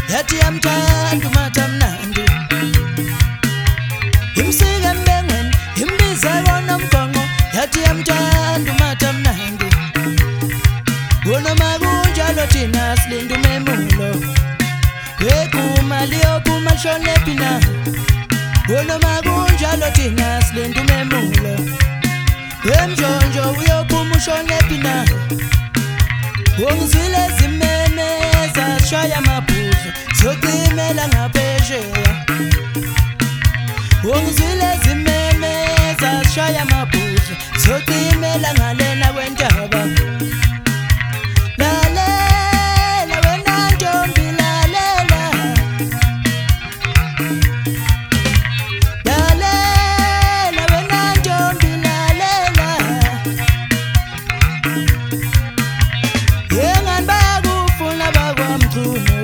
yathi yamthanda uMathamnandi imsika mbengweni imbize kona mgongo yathi yamthanda uMathamnandi wona makunjalo thina silinda umemulo weguma liyophuma lishone phina wona makunjalo thina silinda umemulo wemjonjo uyophuma ushone phina wongizwile zimeme zashaya amabhuzu zocimela ngaphesheya wongizwile zimeme zashaya amabhuzu zocimela ngalena kwentaba lalela wena ntombi lalela lalela wena ntombi lalela yengani bayakufuna bakwamchunu